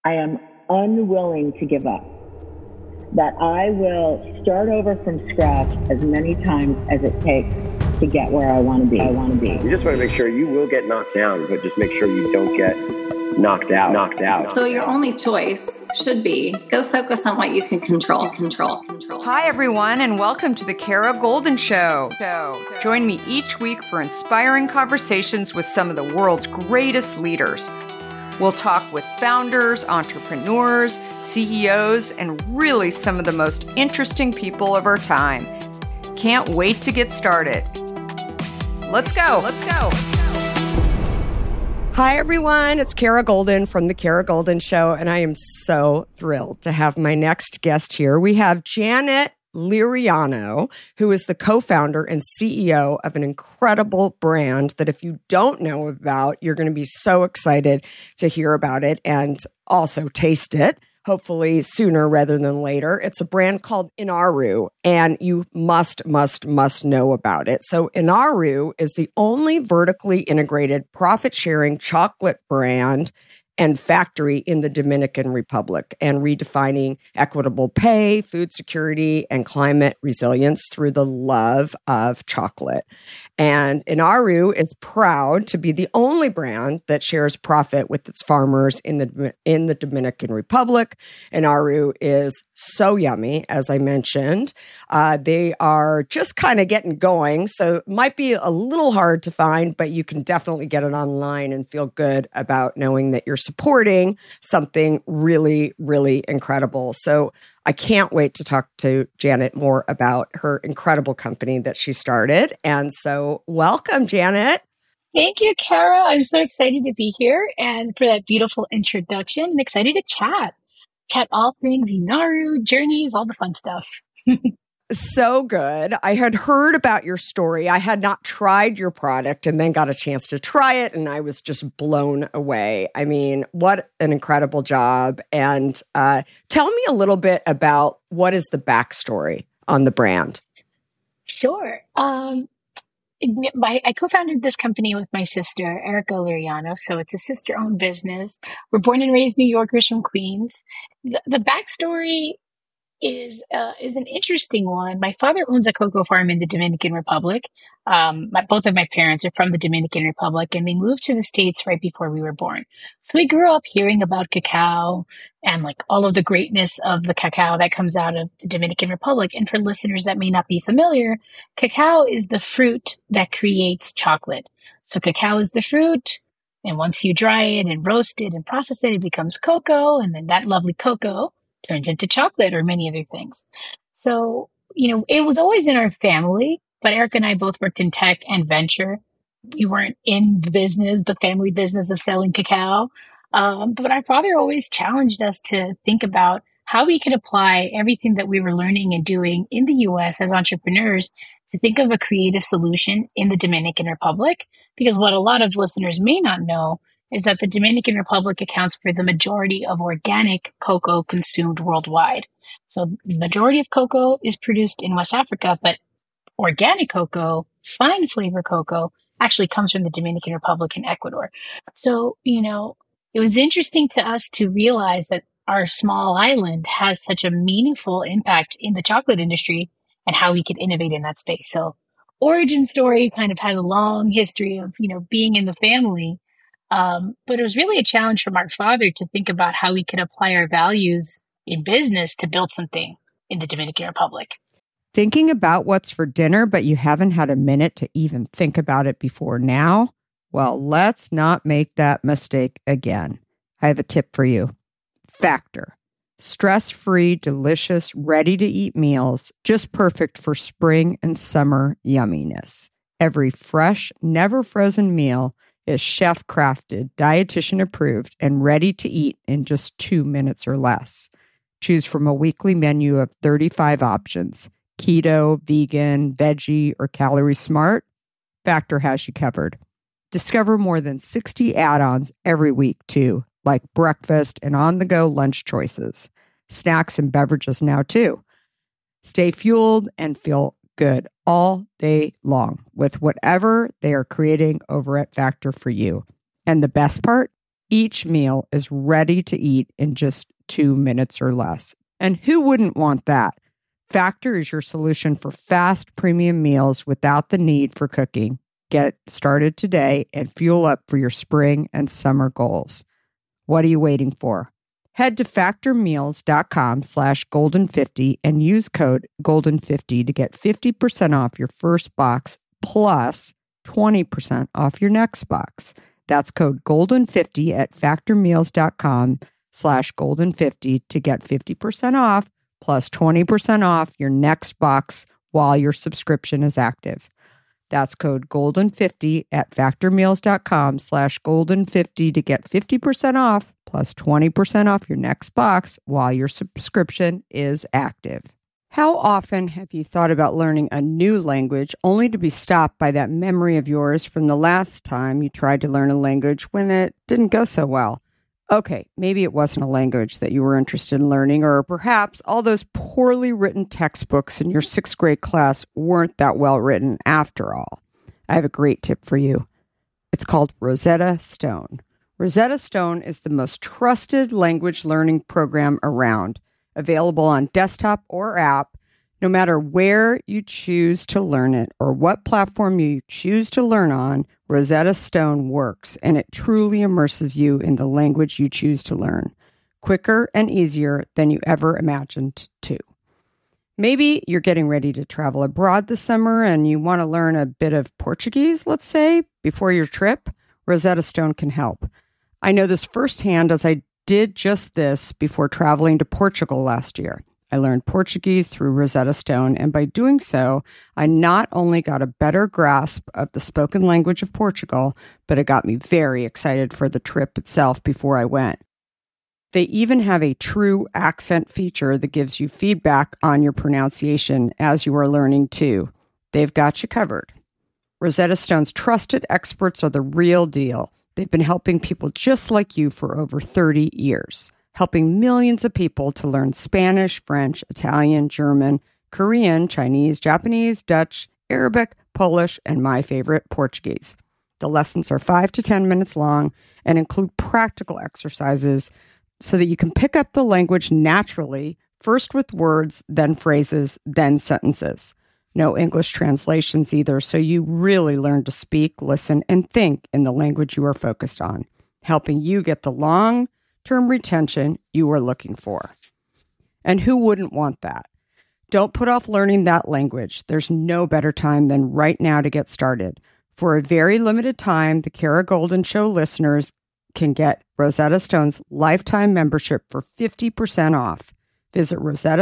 I am unwilling to give up, that I will start over from scratch as many times as it takes to get where I want to be. You just want to make sure you will get knocked down, but just make sure you don't get knocked out. So your only choice should be go focus on what you can control. Hi, everyone, and welcome to the Kara Goldin Show. Join me each week for inspiring conversations with some of the world's greatest leaders. We'll talk with founders, entrepreneurs, CEOs, and really some of the most interesting people of our time. Can't wait to get started. Let's go. Hi, everyone. It's Kara Goldin from The Kara Goldin Show, and I am so thrilled to have my next guest here. We have Janet Liriano, who is the co-founder and CEO of an incredible brand that if you don't know about, you're going to be so excited to hear about it and also taste it, hopefully sooner rather than later. It's a brand called Inaru, and you must know about it. So Inaru is the only vertically integrated profit-sharing chocolate brand and factory in the Dominican Republic, and redefining equitable pay, food security, and climate resilience through the love of chocolate. And Inaru is proud to be the only brand that shares profit with its farmers in the Dominican Republic. Inaru is so yummy, as I mentioned. They are just kind of getting going, so it might be a little hard to find, but you can definitely get it online and feel good about knowing that you're supporting something really, really incredible. So I can't wait to talk to Janet more about her incredible company that she started. And so welcome, Janet. Thank you, Kara. I'm so excited to be here and for that beautiful introduction, and excited to chat all things Inaru, journeys, all the fun stuff. So good. I had heard about your story. I had not tried your product and then got a chance to try it, and I was just blown away. I mean, what an incredible job. And tell me a little bit about what is the backstory on the brand. Sure. I co-founded this company with my sister, Erica Liriano. So it's a sister-owned business. We're born and raised New Yorkers from Queens. The backstory is an interesting one. My father owns a cocoa farm in the Dominican Republic. Both of my parents are from the Dominican Republic, and they moved to the States right before we were born. So we grew up hearing about cacao and like all of the greatness of the cacao that comes out of the Dominican Republic. And for listeners that may not be familiar, cacao is the fruit that creates chocolate. So cacao is the fruit, and once you dry it and roast it and process it, it becomes cocoa, and then that lovely cocoa turns into chocolate or many other things. So, it was always in our family, but Erica and I both worked in tech and venture. We weren't in the family business of selling cacao. But our father always challenged us to think about how we could apply everything that we were learning and doing in the US as entrepreneurs to think of a creative solution in the Dominican Republic. Because what a lot of listeners may not know is that the Dominican Republic accounts for the majority of organic cocoa consumed worldwide. So the majority of cocoa is produced in West Africa, but organic cocoa, fine flavor cocoa, actually comes from the Dominican Republic and Ecuador. So, it was interesting to us to realize that our small island has such a meaningful impact in the chocolate industry and how we could innovate in that space. So origin story kind of has a long history of, being in the family. But it was really a challenge from our father to think about how we could apply our values in business to build something in the Dominican Republic. Thinking about what's for dinner, but you haven't had a minute to even think about it before now? Well, let's not make that mistake again. I have a tip for you. Factor. Stress-free, delicious, ready-to-eat meals, just perfect for spring and summer yumminess. Every fresh, never frozen meal is chef-crafted, dietitian-approved, and ready to eat in just 2 minutes or less. Choose from a weekly menu of 35 options: keto, vegan, veggie, or calorie smart. Factor has you covered. Discover more than 60 add-ons every week, too, like breakfast and on-the-go lunch choices. Snacks and beverages now, too. Stay fueled and feel good all day long with whatever they are creating over at Factor for you. And the best part? Each meal is ready to eat in just 2 minutes or less. And who wouldn't want that? Factor is your solution for fast premium meals without the need for cooking. Get started today and fuel up for your spring and summer goals. What are you waiting for? Head to factormeals.com/golden50 and use code golden50 to get 50% off your first box plus 20% off your next box. That's code golden50 at factormeals.com/golden50 to get 50% off plus 20% off your next box while your subscription is active. That's code golden50 at factormeals.com/golden50 to get 50% off plus 20% off your next box while your subscription is active. How often have you thought about learning a new language only to be stopped by that memory of yours from the last time you tried to learn a language when it didn't go so well? Okay, maybe it wasn't a language that you were interested in learning, or perhaps all those poorly written textbooks in your 6th grade class weren't that well written after all. I have a great tip for you. It's called Rosetta Stone. Rosetta Stone is the most trusted language learning program around, available on desktop or app. No matter where you choose to learn it or what platform you choose to learn on, Rosetta Stone works, and it truly immerses you in the language you choose to learn, quicker and easier than you ever imagined to. Maybe you're getting ready to travel abroad this summer and you want to learn a bit of Portuguese, let's say, before your trip. Rosetta Stone can help. I know this firsthand as I did just this before traveling to Portugal last year. I learned Portuguese through Rosetta Stone, and by doing so, I not only got a better grasp of the spoken language of Portugal, but it got me very excited for the trip itself before I went. They even have a true accent feature that gives you feedback on your pronunciation as you are learning too. They've got you covered. Rosetta Stone's trusted experts are the real deal. They've been helping people just like you for over 30 years. Helping millions of people to learn Spanish, French, Italian, German, Korean, Chinese, Japanese, Dutch, Arabic, Polish, and my favorite, Portuguese. The lessons are 5 to 10 minutes long and include practical exercises so that you can pick up the language naturally, first with words, then phrases, then sentences. No English translations either, so you really learn to speak, listen, and think in the language you are focused on, helping you get the long-term retention you are looking for. And who wouldn't want that? Don't put off learning that language. There's no better time than right now to get started. For a very limited time, the Kara Goldin Show listeners can get Rosetta Stone's lifetime membership for 50% off. Visit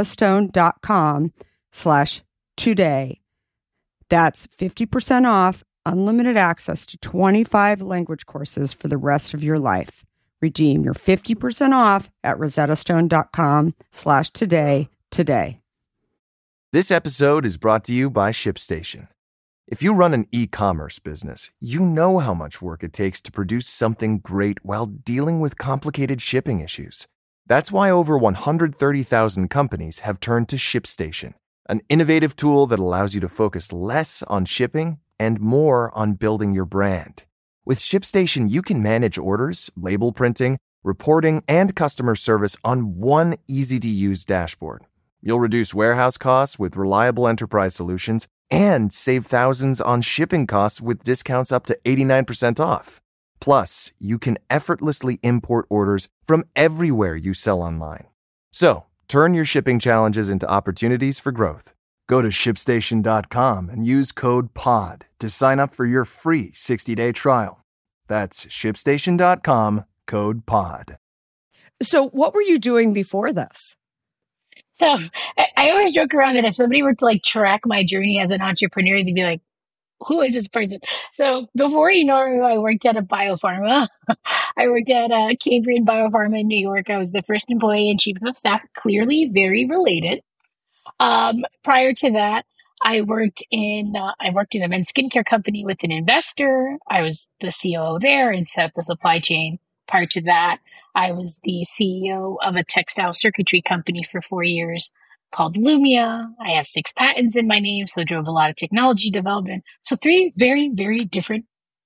rosettastone.com/today. That's 50% off, unlimited access to 25 language courses for the rest of your life. Redeem your 50% off at rosettastone.com/today today. This episode is brought to you by ShipStation. If you run an e-commerce business, you know how much work it takes to produce something great while dealing with complicated shipping issues. That's why over 130,000 companies have turned to ShipStation, an innovative tool that allows you to focus less on shipping and more on building your brand. With ShipStation, you can manage orders, label printing, reporting, and customer service on one easy-to-use dashboard. You'll reduce warehouse costs with reliable enterprise solutions and save thousands on shipping costs with discounts up to 89% off. Plus, you can effortlessly import orders from everywhere you sell online. So, turn your shipping challenges into opportunities for growth. Go to ShipStation.com and use code POD to sign up for your free 60-day trial. That's ShipStation.com, code POD. So what were you doing before this? So I always joke around that if somebody were to like track my journey as an entrepreneur, they'd be like, who is this person? So before you know it, I worked at a biopharma. I worked at Cambrian Biopharma in New York. I was the first employee and chief of staff, clearly very related. Prior to that, I worked in a men's skincare company with an investor. I was the COO there and set up the supply chain. Prior to that, I was the CEO of a textile circuitry company for 4 years called Lumia. I have 6 patents in my name, so drove a lot of technology development. So 3 very, very different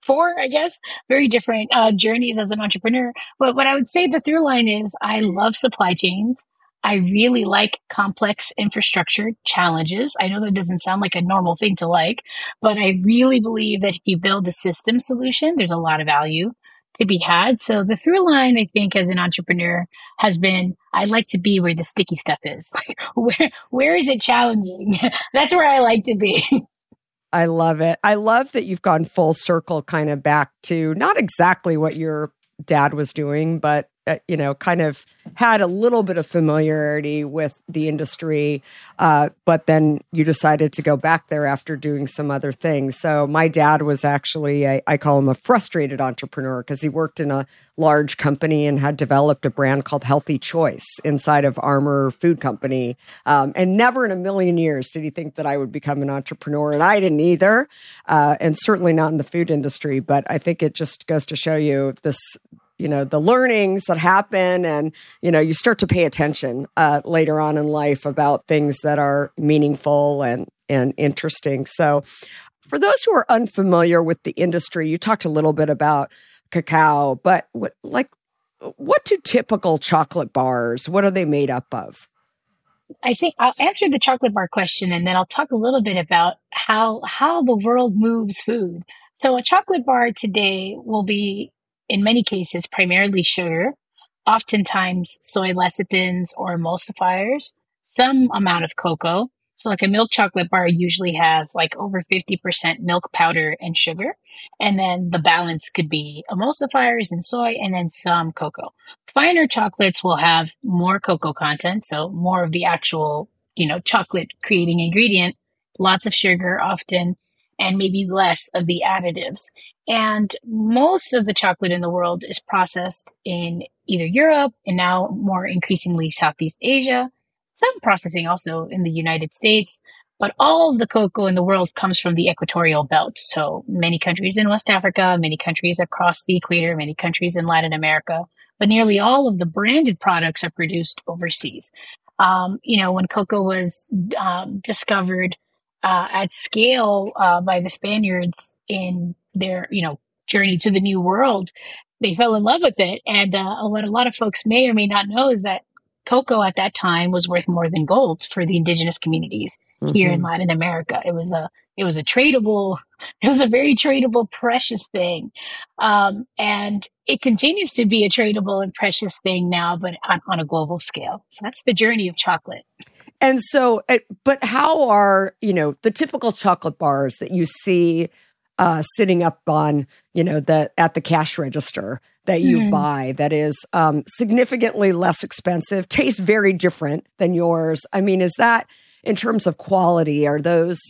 four, I guess, very different journeys as an entrepreneur. But what I would say the through line is I love supply chains. I really like complex infrastructure challenges. I know that doesn't sound like a normal thing to like, but I really believe that if you build a system solution, there's a lot of value to be had. So the through line, I think, as an entrepreneur has been, I like to be where the sticky stuff is. Like, where is it challenging? That's where I like to be. I love it. I love that you've gone full circle kind of back to not exactly what your dad was doing, but kind of had a little bit of familiarity with the industry, but then you decided to go back there after doing some other things. So my dad was actually, I call him a frustrated entrepreneur because he worked in a large company and had developed a brand called Healthy Choice inside of Armour Food Company. And never in a million years did he think that I would become an entrepreneur. And I didn't either, and certainly not in the food industry. But I think it just goes to show you this, the learnings that happen and, you start to pay attention later on in life about things that are meaningful and interesting. So for those who are unfamiliar with the industry, you talked a little bit about cacao, but what do typical chocolate bars, what are they made up of? I think I'll answer the chocolate bar question and then I'll talk a little bit about how the world moves food. So a chocolate bar today will be, in many cases, primarily sugar, oftentimes soy lecithins or emulsifiers, some amount of cocoa. So like a milk chocolate bar usually has like over 50% milk powder and sugar. And then the balance could be emulsifiers and soy and then some cocoa. Finer chocolates will have more cocoa content. So more of the actual, chocolate creating ingredient, lots of sugar often, and maybe less of the additives. And most of the chocolate in the world is processed in either Europe and now more increasingly Southeast Asia, some processing also in the United States. But all of the cocoa in the world comes from the equatorial belt. So many countries in West Africa, many countries across the equator, many countries in Latin America. But nearly all of the branded products are produced overseas. When cocoa was discovered at scale by the Spaniards in their, journey to the New World, they fell in love with it. And what a lot of folks may or may not know is that cocoa at that time was worth more than gold for the indigenous communities here in Latin America. It was a very tradable, precious thing. And it continues to be a tradable and precious thing now, but on a global scale. So that's the journey of chocolate. And so, but how are, the typical chocolate bars that you see sitting up on, at the cash register that you buy that is significantly less expensive, tastes very different than yours. I mean, is that in terms of quality, are those,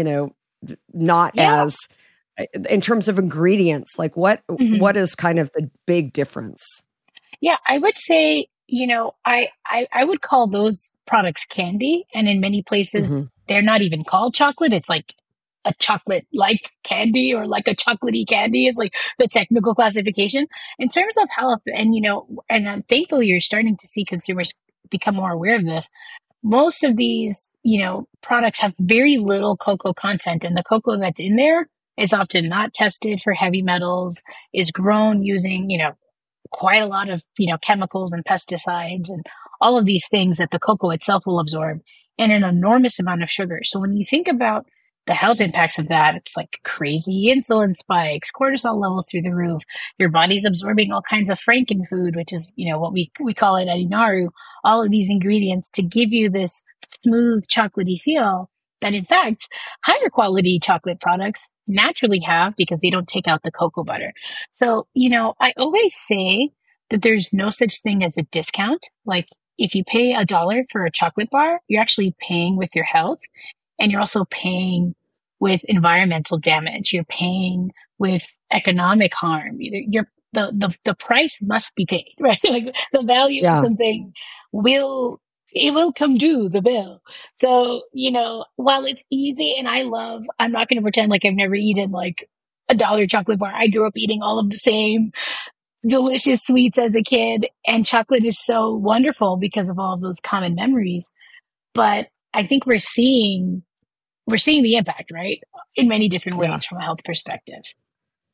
not as, in terms of ingredients, like what is kind of the big difference? Yeah, I would say, I would call those products candy. And in many places, they're not even called chocolate. It's like a chocolate-like candy or like a chocolatey candy is like the technical classification. In terms of health, and, thankfully you're starting to see consumers become more aware of this. Most of these, products have very little cocoa content, and the cocoa that's in there is often not tested for heavy metals, is grown using, quite a lot of, chemicals and pesticides and all of these things that the cocoa itself will absorb, and an enormous amount of sugar. So when you think about the health impacts of that, it's like crazy insulin spikes, cortisol levels through the roof. Your body's absorbing all kinds of frankenfood, which is, what we call it at Inaru, all of these ingredients to give you this smooth chocolatey feel that in fact, higher quality chocolate products naturally have because they don't take out the cocoa butter. So, I always say that there's no such thing as a discount. Like if you pay $1 for a chocolate bar, you're actually paying with your health. And you're also paying with environmental damage. You're paying with economic harm. The price must be paid, right? Like the value of something will come due the bill. So, while it's easy and I'm not going to pretend like I've never eaten like $1 chocolate bar. I grew up eating all of the same delicious sweets as a kid, and chocolate is so wonderful because of all of those common memories. But I think we're seeing the impact, right? In many different ways from a health perspective.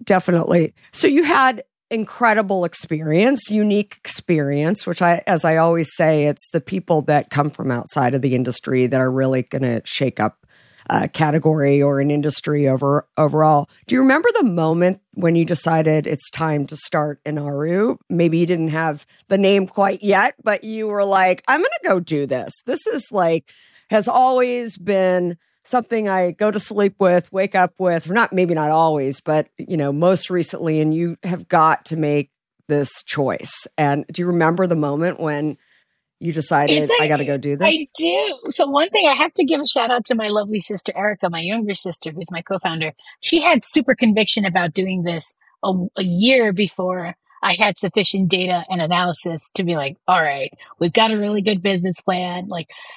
Definitely. So you had incredible experience, unique experience, which as I always say, it's the people that come from outside of the industry that are really going to shake up a category or an industry overall. Do you remember the moment when you decided it's time to start Inaru? Maybe you didn't have the name quite yet, but you were like, I'm going to go do this. This is has always been something I go to sleep with, wake up with, maybe not always, but most recently, and you have got to make this choice. And do you remember the moment when you decided, I got to go do this? I do. So one thing, I have to give a shout out to my lovely sister, Erica, my younger sister, who's my co-founder. She had super conviction about doing this a year before I had sufficient data and analysis to be like, all right, we've got a really good business plan.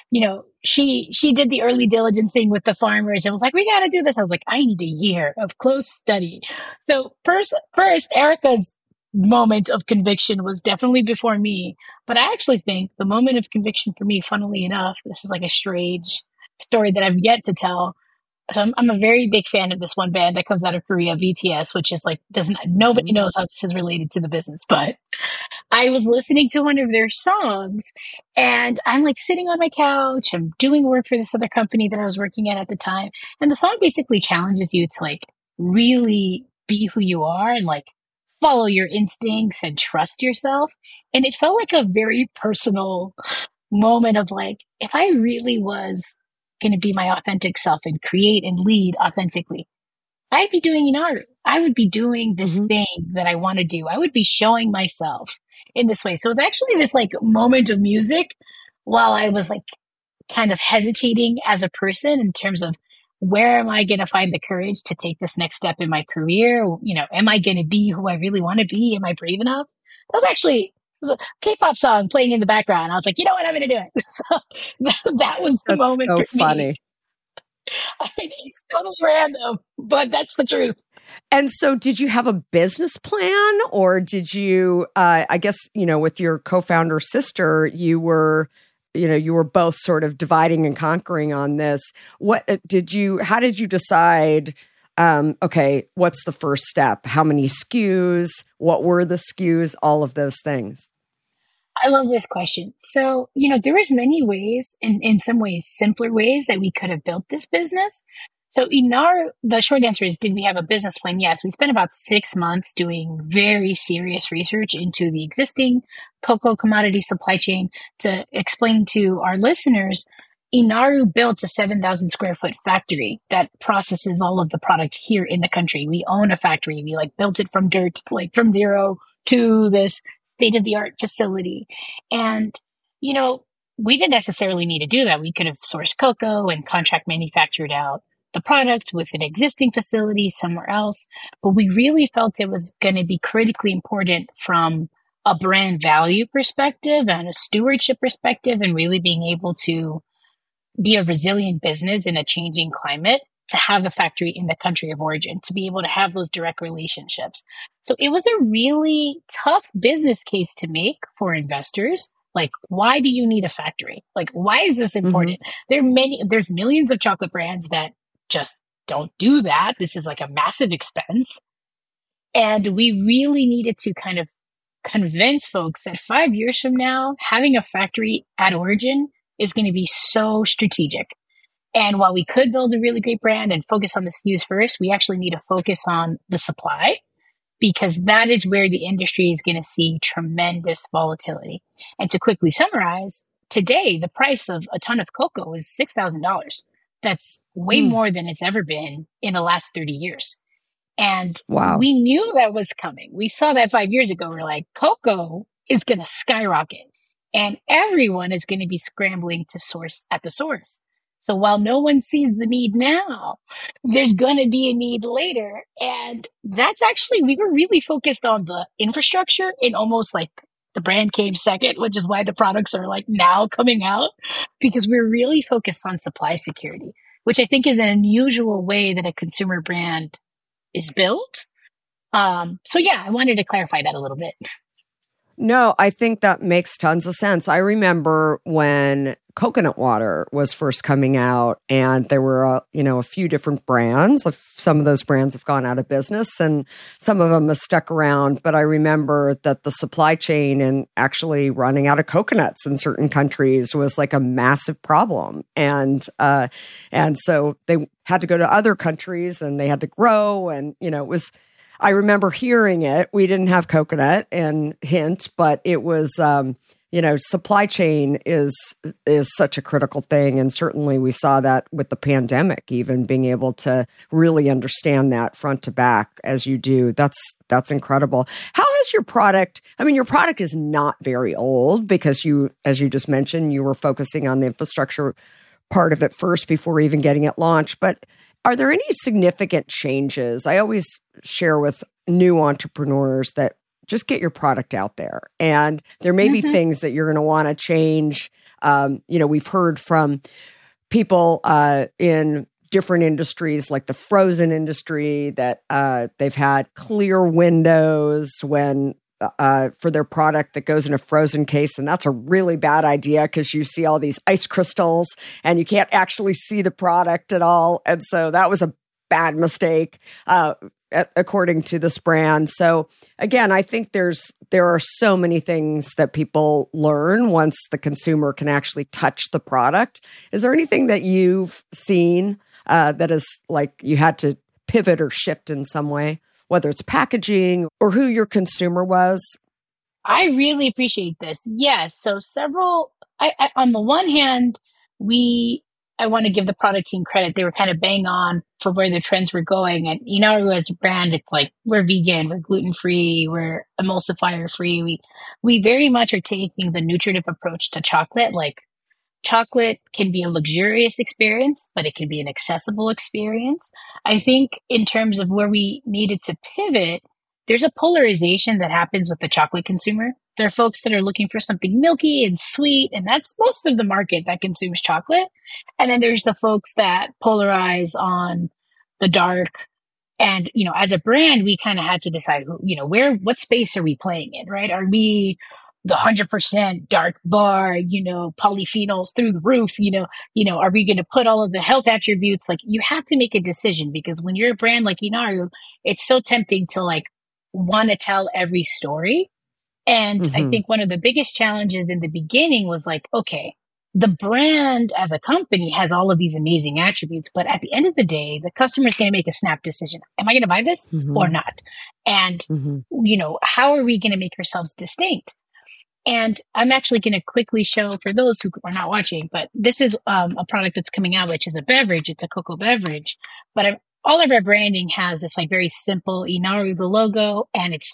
She did the early diligencing with the farmers and was like, we got to do this. I was like, I need a year of close study. So first, Erica's moment of conviction was definitely before me. But I actually think the moment of conviction for me, funnily enough, this is like a strange story that I've yet to tell. So I'm a very big fan of this one band that comes out of Korea, BTS, which is nobody knows how this is related to the business. But I was listening to one of their songs and I'm sitting on my couch. I'm doing work for this other company that I was working at the time. And the song basically challenges you to really be who you are and follow your instincts and trust yourself. And it felt like a very personal moment of if I really was going to be my authentic self and create and lead authentically, I'd be doing Inaru. I would be doing this thing that I want to do. I would be showing myself in this way. So it was actually this moment of music while I was kind of hesitating as a person in terms of where am I going to find the courage to take this next step in my career? Am I going to be who I really want to be? Am I brave enough? It was a K-pop song playing in the background. I was like, you know what? I'm going to do it. So that was the moment so for funny. me. I mean, it's totally random, but that's the truth. And so did you have a business plan or did you, I guess, with your co-founder sister, you were both sort of dividing and conquering on this. How did you decide, okay, what's the first step? How many SKUs? What were the SKUs? All of those things. I love this question. So, there was many ways, and in some ways, simpler ways that we could have built this business. So the short answer is, did we have a business plan? Yes, we spent about 6 months doing very serious research into the existing cocoa commodity supply chain. To explain to our listeners, Inaru built a 7,000 square foot factory that processes all of the product here in the country. We own a factory. We built it from dirt, from zero to this state-of-the-art facility. And, we didn't necessarily need to do that. We could have sourced cocoa and contract manufactured out the product with an existing facility somewhere else. But we really felt it was going to be critically important from a brand value perspective and a stewardship perspective, and really being able to be a resilient business in a changing climate, to have the factory in the country of origin, to be able to have those direct relationships. So it was a really tough business case to make for investors. Why do you need a factory? Why is this important? There's millions of chocolate brands that just don't do that. This is a massive expense. And we really needed to kind of convince folks that 5 years from now, having a factory at origin is going to be so strategic. And while we could build a really great brand and focus on the SKUs first, we actually need to focus on the supply, because that is where the industry is going to see tremendous volatility. And to quickly summarize, today, the price of a ton of cocoa is $6,000. That's way more than it's ever been in the last 30 years. And we knew that was coming. We saw that 5 years ago. We're like, cocoa is going to skyrocket and everyone is going to be scrambling to source at the source. So while no one sees the need now, there's going to be a need later. And that's actually, we were really focused on the infrastructure, and almost the brand came second, which is why the products are now coming out, because we're really focused on supply security, which I think is an unusual way that a consumer brand is built. So yeah, I wanted to clarify that a little bit. No, I think that makes tons of sense. I remember when coconut water was first coming out, and there were a few different brands. Some of those brands have gone out of business, and some of them have stuck around. But I remember that the supply chain and actually running out of coconuts in certain countries was like a massive problem, and so they had to go to other countries, and they had to grow, and it was. I remember hearing it. We didn't have coconut and hint, but it was, supply chain is such a critical thing. And certainly we saw that with the pandemic, even being able to really understand that front to back as you do. That's incredible. How has your product, your product is not very old because you, as you just mentioned, you were focusing on the infrastructure part of it first before even getting it launched. But are there any significant changes? I always share with new entrepreneurs that just get your product out there. And there may be things that you're going to want to change. We've heard from people in different industries, like the frozen industry, that they've had clear windows when for their product that goes in a frozen case. And that's a really bad idea because you see all these ice crystals and you can't actually see the product at all. And so that was a bad mistake, according to this brand. So again, I think there are so many things that people learn once the consumer can actually touch the product. Is there anything that you've seen that is like you had to pivot or shift in some way, whether it's packaging or who your consumer was? I really appreciate this. Yes. So on the one hand, I want to give the product team credit. They were kind of bang on for where the trends were going. And Inaru as a brand, it's like, we're vegan, we're gluten-free, we're emulsifier-free. We very much are taking the nutritive approach to chocolate. Like, chocolate can be a luxurious experience, but it can be an accessible experience. I think in terms of where we needed to pivot, there's a polarization that happens with the chocolate consumer. There are folks that are looking for something milky and sweet, and that's most of the market that consumes chocolate. And then there's the folks that polarize on the dark. And, as a brand, we kind of had to decide, what space are we playing in, right? Are we the 100% dark bar, polyphenols through the roof, are we going to put all of the health attributes? Like, you have to make a decision, because when you're a brand like Inaru, it's so tempting to want to tell every story. And I think one of the biggest challenges in the beginning was okay, the brand as a company has all of these amazing attributes, but at the end of the day, the customer is going to make a snap decision. Am I going to buy this or not? And, how are we going to make ourselves distinct? And I'm actually going to quickly show, for those who are not watching, but this is a product that's coming out, which is a beverage. It's a cocoa beverage. But all of our branding has this very simple Inaru, the logo, and it's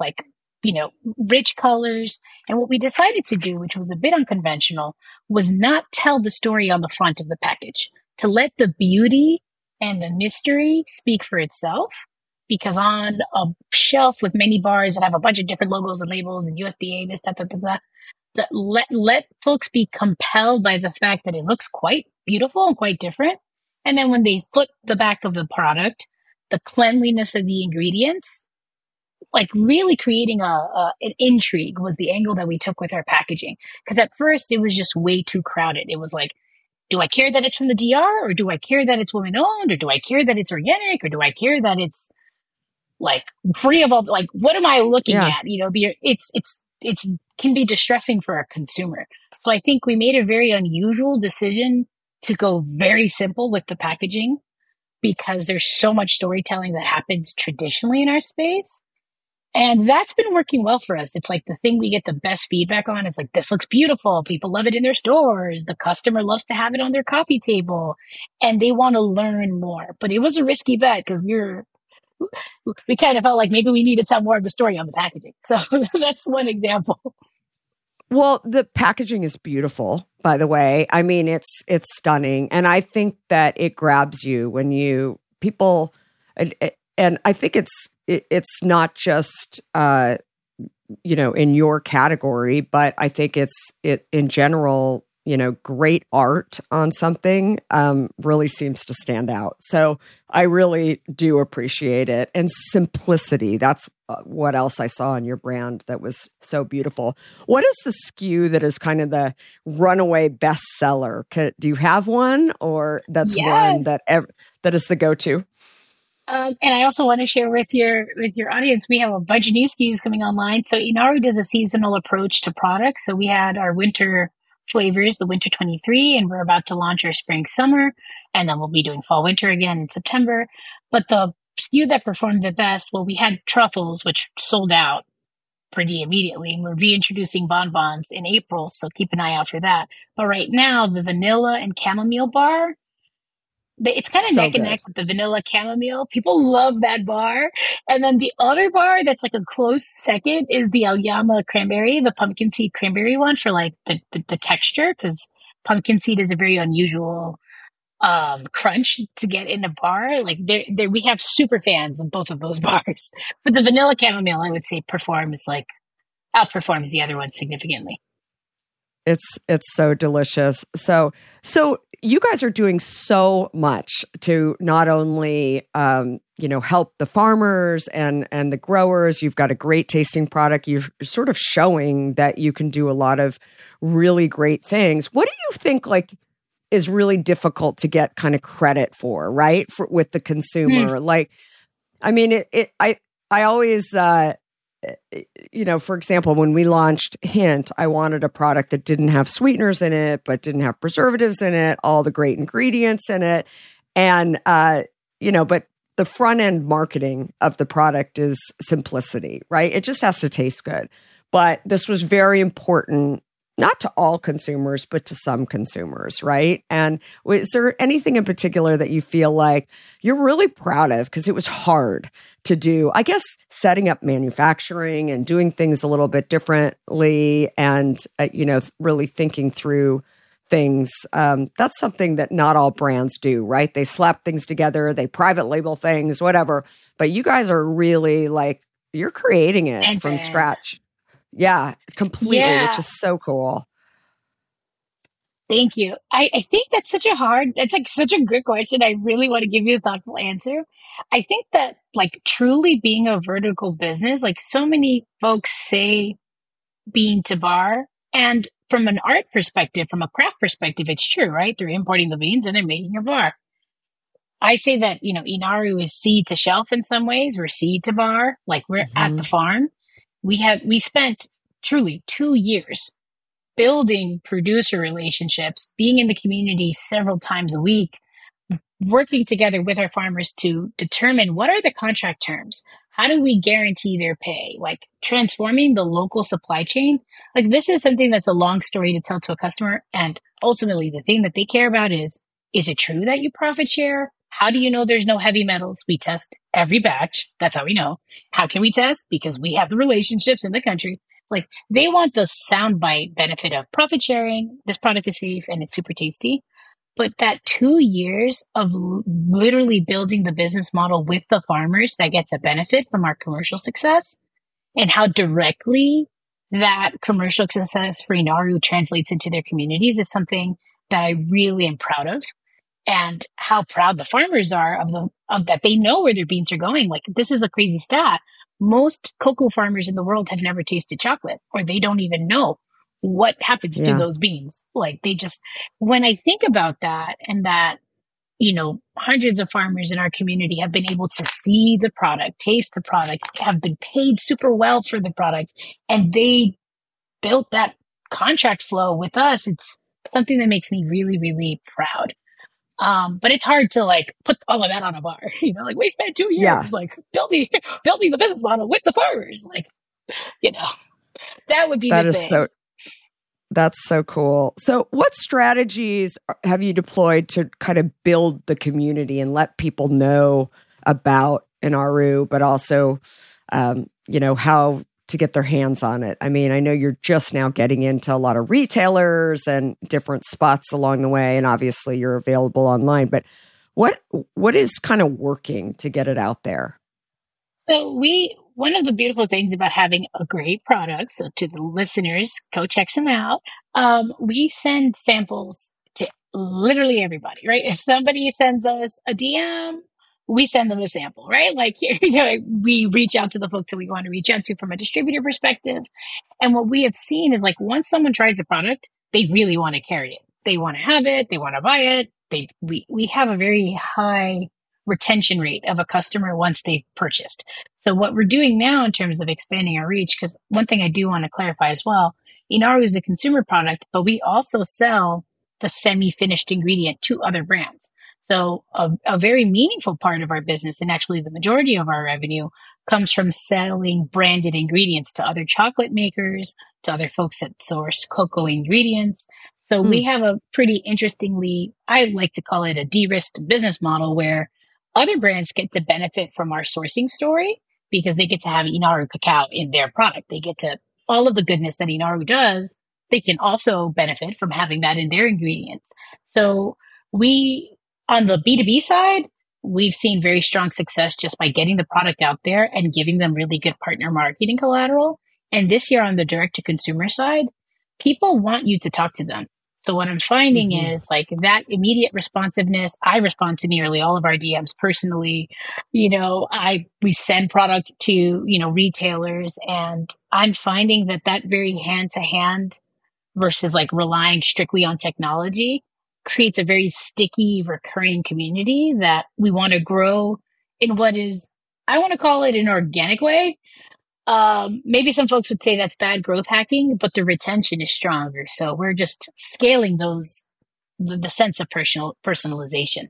rich colors. And what we decided to do, which was a bit unconventional, was not tell the story on the front of the package, to let the beauty and the mystery speak for itself. Because on a shelf with many bars that have a bunch of different logos and labels and USDA, this, that, let folks be compelled by the fact that it looks quite beautiful and quite different. And then when they flip the back of the product, the cleanliness of the ingredients, really creating an intrigue was the angle that we took with our packaging. Because at first it was just way too crowded. It was do I care that it's from the DR, or do I care that it's women owned, or do I care that it's organic, or do I care that it's free of all, what am I looking at? It's can be distressing for a consumer. So I think we made a very unusual decision to go very simple with the packaging, because there's so much storytelling that happens traditionally in our space. And that's been working well for us. It's the thing we get the best feedback on. It's this looks beautiful. People love it in their stores. The customer loves to have it on their coffee table, and they want to learn more. But it was a risky bet, because we kind of felt like maybe we need to tell more of the story on the packaging. So that's one example. Well, the packaging is beautiful, by the way. It's stunning. And I think that it grabs you when people, and I think it's not just, in your category, but I think it in general, great art on something really seems to stand out. So I really do appreciate it. And simplicity, that's what else I saw on your brand that was so beautiful. What is the SKU that is kind of the runaway bestseller? Do you have one, or that's one that is the go-to? And I also want to share with your audience, we have a bunch of new SKUs coming online. So Inaru does a seasonal approach to products. So we had our winter flavors, the winter 23, and we're about to launch our spring summer, and then we'll be doing fall winter again in September. But the SKU that performed the best, well, we had truffles, which sold out pretty immediately, and we're reintroducing bonbons in April, so keep an eye out for that. But right now, the vanilla and chamomile bar, it's kind of neck and neck with the vanilla chamomile. People love that bar. And then the other bar that's like a close second is the Aoyama cranberry, the pumpkin seed cranberry one, for like the texture, because pumpkin seed is a very unusual crunch to get in a bar. Like we have super fans in both of those bars. But the vanilla chamomile, I would say, outperforms the other one significantly. It's so delicious. So you guys are doing so much to not only help the farmers and the growers. You've got a great tasting product. You're sort of showing that you can do a lot of really great things. What do you think is really difficult to get kind of credit for, right? With the consumer? Like, I mean, I always for example, when we launched Hint, I wanted a product that didn't have sweeteners in it, but didn't have preservatives in it, all the great ingredients in it. And, but the front end marketing of the product is simplicity, right? It just has to taste good. But this was very important, not to all consumers, but to some consumers, right? And is there anything in particular that you feel like you're really proud of? Because it was hard to do, I guess, setting up manufacturing and doing things a little bit differently and, really thinking through things. That's something that not all brands do, right? They slap things together, they private label things, whatever. But you guys are really you're creating it from scratch. Yeah, completely, which is so cool. Thank you. I think that's such a good question. I really want to give you a thoughtful answer. I think that truly being a vertical business, so many folks say bean to bar, and from an art perspective, from a craft perspective, it's true, right? They're importing the beans and they're making a bar. I say that, Inaru is seed to shelf in some ways. We're seed to bar, we're at the farm. We spent truly 2 years building producer relationships, being in the community several times a week, working together with our farmers to determine what are the contract terms. How do we guarantee their pay? Transforming the local supply chain. This is something that's a long story to tell to a customer. And ultimately, the thing that they care about is it true that you profit share? How do you know there's no heavy metals? We test every batch. That's how we know. How can we test? Because we have the relationships in the country. They want the soundbite benefit of profit sharing. This product is safe and it's super tasty. But that 2 years of literally building the business model with the farmers that gets a benefit from our commercial success, and how directly that commercial success for Inaru translates into their communities is something that I really am proud of. And how proud the farmers are of that. They know where their beans are going. This is a crazy stat. Most cocoa farmers in the world have never tasted chocolate, or they don't even know what happens to those beans. When I think about that, and that, hundreds of farmers in our community have been able to see the product, taste the product, have been paid super well for the product, and they built that contract flow with us. It's something that makes me really, really proud. But it's hard to put all of that on a bar, we spent 2 years building the business model with the farmers, that would be the thing. That's so cool. So what strategies have you deployed to kind of build the community and let people know about Inaru, but also, how to get their hands on it? I mean, I know you're just now getting into a lot of retailers and different spots along the way, and obviously you're available online, but what is kind of working to get it out there? So one of the beautiful things about having a great product, so to the listeners, go check some out. We send samples to literally everybody, right? If somebody sends us a DM, we send them a sample, right? Like, we reach out to the folks that we want to reach out to from a distributor perspective. And what we have seen is like, once someone tries a product, they really want to carry it. They want to have it. They want to buy it. We have a very high retention rate of a customer once they've purchased. So what we're doing now in terms of expanding our reach, because one thing I do want to clarify as well, Inaru is a consumer product, but we also sell the semi-finished ingredient to other brands. So a very meaningful part of our business, and actually the majority of our revenue, comes from selling branded ingredients to other chocolate makers, to other folks that source cocoa ingredients. So we have a pretty interestingly, I like to call it a de-risked business model where other brands get to benefit from our sourcing story because they get to have Inaru cacao in their product. They get to all of the goodness that Inaru does. They can also benefit from having that in their ingredients. So on the B2B side, we've seen very strong success just by getting the product out there and giving them really good partner marketing collateral. And this year on the direct to consumer side, people want you to talk to them. So what I'm finding is like that immediate responsiveness. I respond to nearly all of our DMs personally. We send product to, retailers, and I'm finding that very hand to hand versus like relying strictly on technology creates a very sticky, recurring community that we want to grow in what is, I want to call it an organic way. Maybe some folks would say that's bad growth hacking, but the retention is stronger. So we're just scaling the sense of personalization.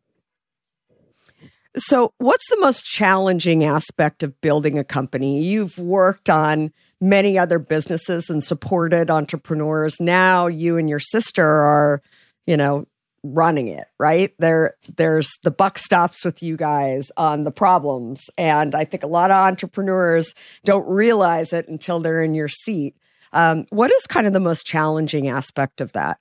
So what's the most challenging aspect of building a company? You've worked on many other businesses and supported entrepreneurs. Now you and your sister are, running it, right? There's the buck stops with you guys on the problems. And I think a lot of entrepreneurs don't realize it until they're in your seat. What is kind of the most challenging aspect of that?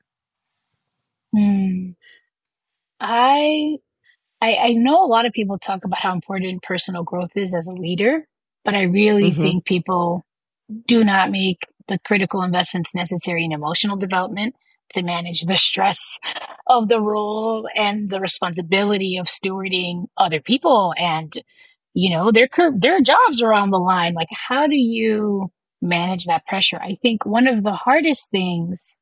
I know a lot of people talk about how important personal growth is as a leader, but I really think people do not make the critical investments necessary in emotional development to manage the stress of the role and the responsibility of stewarding other people and, their jobs are on the line. Like, how do you manage that pressure? I think one of the hardest things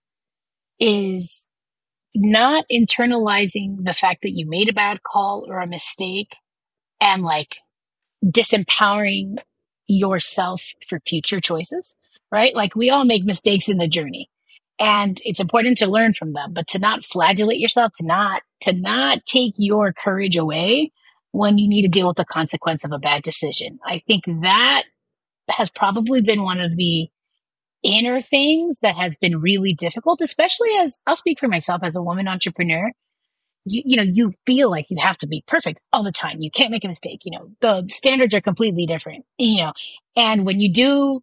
is not internalizing the fact that you made a bad call or a mistake and like disempowering yourself for future choices, right? Like we all make mistakes in the journey. And it's important to learn from them, but to not flagellate yourself, to not take your courage away when you need to deal with the consequence of a bad decision. I think that has probably been one of the inner things that has been really difficult, especially as I'll speak for myself as a woman entrepreneur. You feel like you have to be perfect all the time. You can't make a mistake. The standards are completely different, and when you do,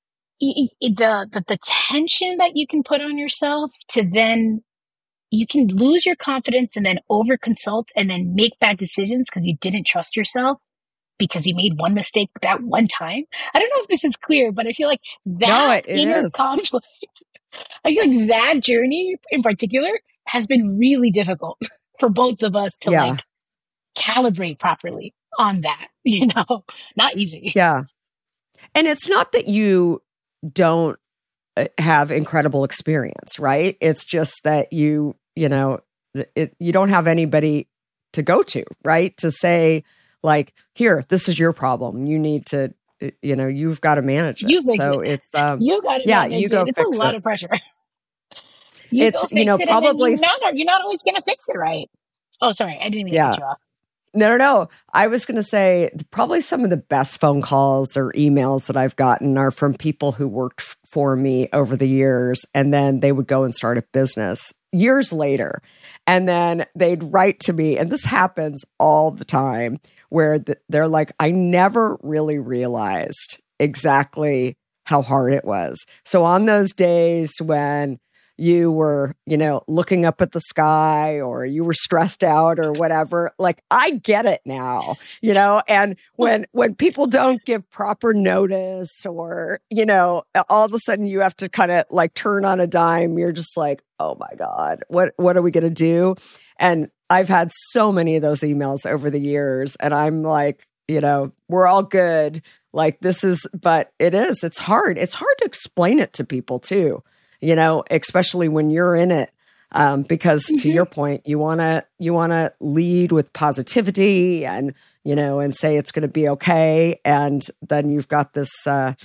the tension that you can put on yourself to then you can lose your confidence and then over consult and then make bad decisions because you didn't trust yourself because you made one mistake that one time. I don't know if this is clear, but I feel like that inner conflict, I feel like that journey in particular has been really difficult for both of us to like calibrate properly on that, not easy. Yeah. And it's not that you don't have incredible experience, right? It's just that you don't have anybody to go to, right? To say like, here, this is your problem. You need to, you've got to manage it. You fix so it. It's, you got to manage you go it. It's a lot of pressure. It's, probably you're not always going to fix it right. Oh, sorry. I didn't mean to cut you off. No. I was going to say probably some of the best phone calls or emails that I've gotten are from people who worked for me over the years. And then they would go and start a business years later. And then they'd write to me. And this happens all the time where they're like, I never really realized exactly how hard it was. So on those days when, you were, looking up at the sky or you were stressed out or whatever. Like, I get it now, and when people don't give proper notice or, all of a sudden you have to kind of like turn on a dime, you're just like, oh my God, what are we going to do? And I've had so many of those emails over the years and I'm like, we're all good. Like but it's hard. It's hard to explain it to people too, especially when you're in it. Because to your point, you want to lead with positivity and, and say it's going to be okay. And then you've got this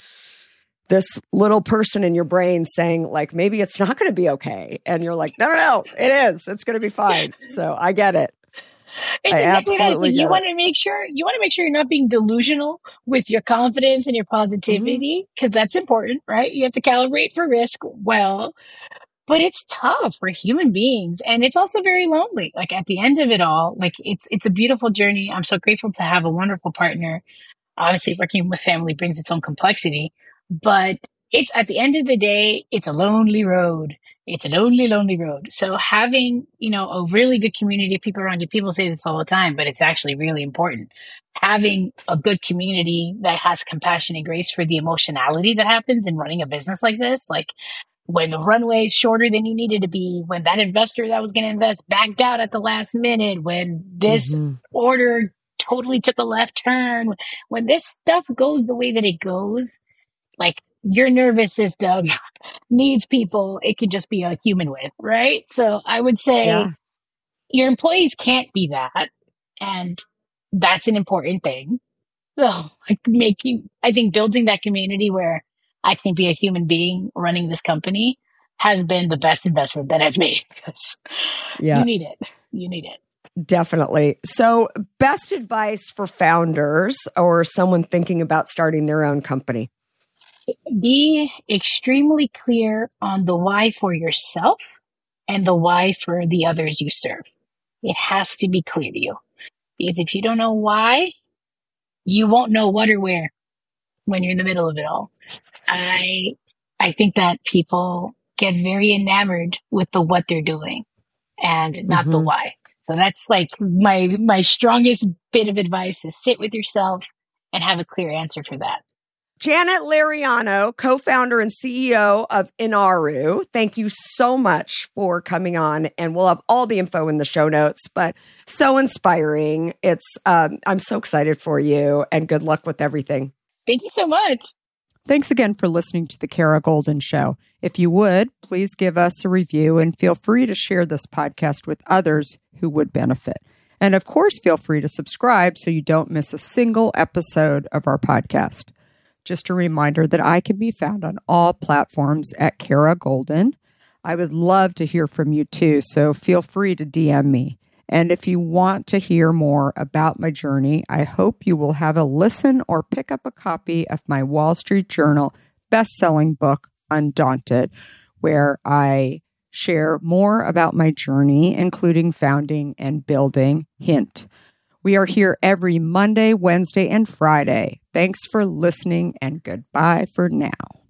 little person in your brain saying like, maybe it's not going to be okay. And you're like, no, it is. It's going to be fine. So I get it. It's exactly that. So you want to make sure you're not being delusional with your confidence and your positivity, because that's important, right? You have to calibrate for risk well, but it's tough for human beings, and it's also very lonely. Like at the end of it all, like it's a beautiful journey. I'm so grateful to have a wonderful partner. Obviously, working with family brings its own complexity, but it's at the end of the day, it's a lonely road. It's a lonely, lonely road. So having, a really good community of people around you, people say this all the time, but it's actually really important. Having a good community that has compassion and grace for the emotionality that happens in running a business like this, like when the runway is shorter than you needed to be, when that investor that was going to invest backed out at the last minute, when this order totally took a left turn, when this stuff goes the way that it goes, like your nervous system needs people it could just be a human with, right? So I would say your employees can't be that. And that's an important thing. So like I think building that community where I can be a human being running this company has been the best investment that I've made, because you need it. You need it. Definitely. So best advice for founders or someone thinking about starting their own company? Be extremely clear on the why for yourself and the why for the others you serve. It has to be clear to you, because if you don't know why, you won't know what or where when you're in the middle of it all. I think that people get very enamored with the what they're doing and not the why. So that's like my strongest bit of advice is sit with yourself and have a clear answer for that. Janet Liriano, co-founder and CEO of Inaru, thank you so much for coming on. And we'll have all the info in the show notes, but so inspiring. I'm so excited for you and good luck with everything. Thank you so much. Thanks again for listening to The Kara Goldin Show. If you would, please give us a review and feel free to share this podcast with others who would benefit. And of course, feel free to subscribe so you don't miss a single episode of our podcast. Just a reminder that I can be found on all platforms at Kara Goldin. I would love to hear from you too, so feel free to DM me. And if you want to hear more about my journey, I hope you will have a listen or pick up a copy of my Wall Street Journal best-selling book, Undaunted, where I share more about my journey, including founding and building Hint. We are here every Monday, Wednesday, and Friday. Thanks for listening, and goodbye for now.